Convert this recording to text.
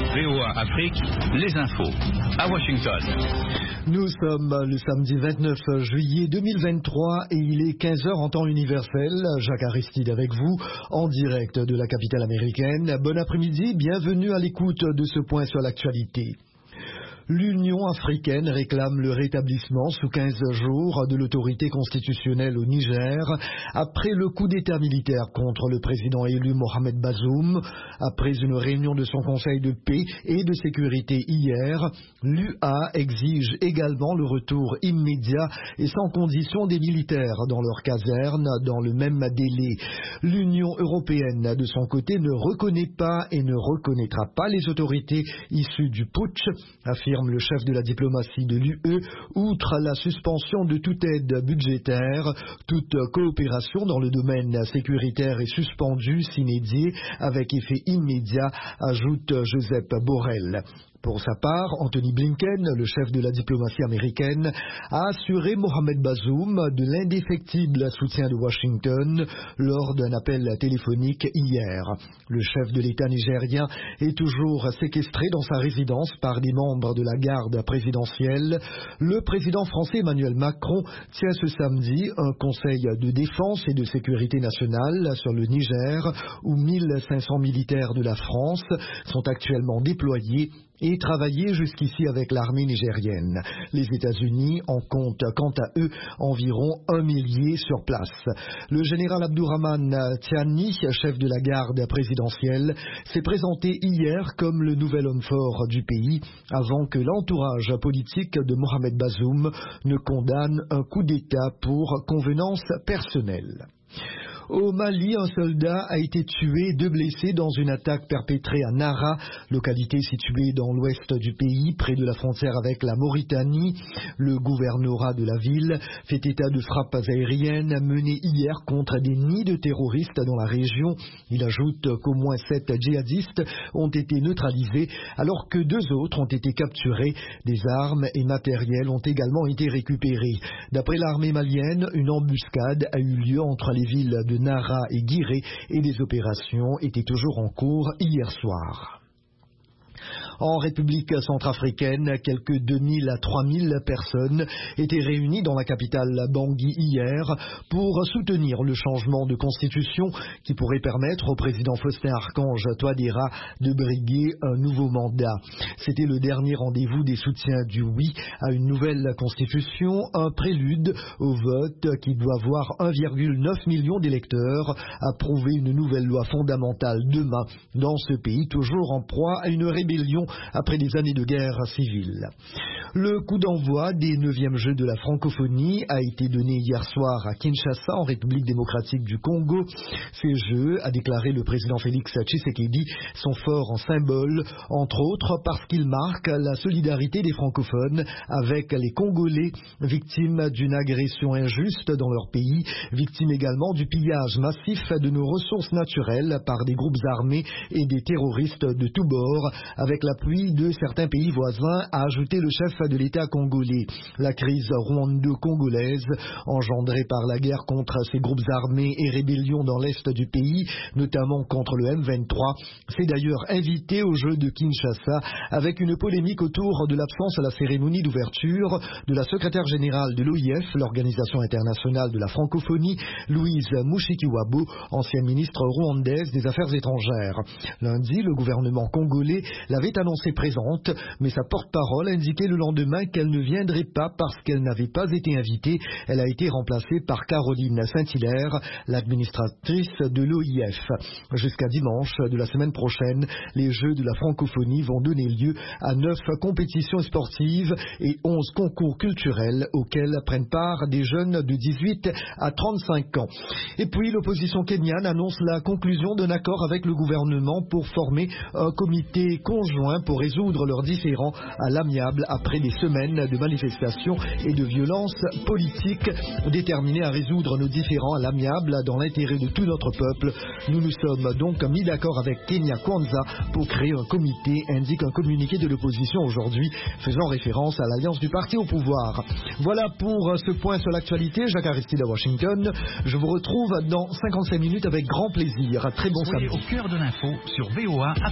VOA Afrique, les infos à Washington. Nous sommes le samedi 29 juillet 2023 et il est 15h en temps universel. Jacques Aristide avec vous en direct de la capitale américaine. Bon après-midi, bienvenue à l'écoute de ce point sur l'actualité. L'Union africaine réclame le rétablissement sous 15 jours de l'autorité constitutionnelle au Niger après le coup d'État militaire contre le président élu Mohamed Bazoum. Après une réunion de son Conseil de paix et de sécurité hier, l'UA exige également le retour immédiat et sans condition des militaires dans leurs casernes dans le même délai. L'Union européenne, de son côté, ne reconnaît pas et ne reconnaîtra pas les autorités issues du putsch, affirme le chef de la diplomatie de l'UE. Outre la suspension de toute aide budgétaire, toute coopération dans le domaine sécuritaire est suspendue sine die avec effet immédiat, ajoute Joseph Borrell. Pour sa part, Anthony Blinken, le chef de la diplomatie américaine, a assuré Mohamed Bazoum de l'indéfectible soutien de Washington lors d'un appel téléphonique hier. Le chef de l'État nigérien est toujours séquestré dans sa résidence par des membres de la garde présidentielle. Le président français Emmanuel Macron tient ce samedi un conseil de défense et de sécurité nationale sur le Niger où 1500 militaires de la France sont actuellement déployés et travaillé jusqu'ici avec l'armée nigérienne. Les États-Unis en comptent quant à eux environ 1 millier sur place. Le général Abdourahmane Tiani, chef de la garde présidentielle, s'est présenté hier comme le nouvel homme fort du pays avant que l'entourage politique de Mohamed Bazoum ne condamne un coup d'État pour convenance personnelle. Au Mali, un soldat a été tué, 2 blessés dans une attaque perpétrée à Nara, localité située dans l'ouest du pays, près de la frontière avec la Mauritanie. Le gouvernorat de la ville fait état de frappes aériennes menées hier contre des nids de terroristes dans la région. Il ajoute qu'au moins 7 djihadistes ont été neutralisés, alors que 2 autres ont été capturés. Des armes et matériels ont également été récupérés. D'après l'armée malienne, une embuscade a eu lieu entre les villes de Nara et Guiré et des opérations étaient toujours en cours hier soir. En République centrafricaine, quelques 2000 à 3000 personnes étaient réunies dans la capitale Bangui hier pour soutenir le changement de constitution qui pourrait permettre au président Faustin-Archange Touadéra de briguer un nouveau mandat. C'était le dernier rendez-vous des soutiens du oui à une nouvelle constitution, un prélude au vote qui doit voir 1,9 million d'électeurs approuver une nouvelle loi fondamentale demain dans ce pays toujours en proie à une rébellion après des années de guerre civile. Le coup d'envoi des 9e Jeux de la francophonie a été donné hier soir à Kinshasa, en République démocratique du Congo. Ces Jeux, a déclaré le président Félix Tshisekedi, sont forts en symbole, entre autres parce qu'ils marquent la solidarité des francophones avec les Congolais, victimes d'une agression injuste dans leur pays, victimes également du pillage massif de nos ressources naturelles par des groupes armés et des terroristes de tous bords, avec l'appui de certains pays voisins, a ajouté le chef de l'État congolais. La crise rwando-congolaise, engendrée par la guerre contre ces groupes armés et rébellions dans l'est du pays, notamment contre le M23, s'est d'ailleurs invitée aux Jeux de Kinshasa avec une polémique autour de l'absence à la cérémonie d'ouverture de la secrétaire générale de l'OIF, l'Organisation internationale de la francophonie, Louise Mushikiwabo, ancienne ministre rwandaise des Affaires étrangères. Lundi, le gouvernement congolais l'avait annoncée présente, mais sa porte-parole indiquait le lendemain qu'elle ne viendrait pas parce qu'elle n'avait pas été invitée. Elle a été remplacée par Caroline Saint-Hilaire, l'administratrice de l'OIF. Jusqu'à dimanche de la semaine prochaine, les Jeux de la francophonie vont donner lieu à 9 compétitions sportives et 11 concours culturels auxquels prennent part des jeunes de 18 à 35 ans. Et puis l'opposition kenyane annonce la conclusion d'un accord avec le gouvernement pour former un comité conjoint pour résoudre leurs différends à l'amiable après des semaines de manifestations et de violences politiques. Déterminés à résoudre nos différends à l'amiable dans l'intérêt de tout notre peuple, nous nous sommes donc mis d'accord avec Kenya Kwanza pour créer un comité, indique un communiqué de l'opposition aujourd'hui, faisant référence à l'alliance du parti au pouvoir. Voilà pour ce point sur l'actualité. Jacques Aristide à Washington. Je vous retrouve dans 55 minutes avec grand plaisir. Très bon samedi. Soyez au cœur de l'info sur VOA.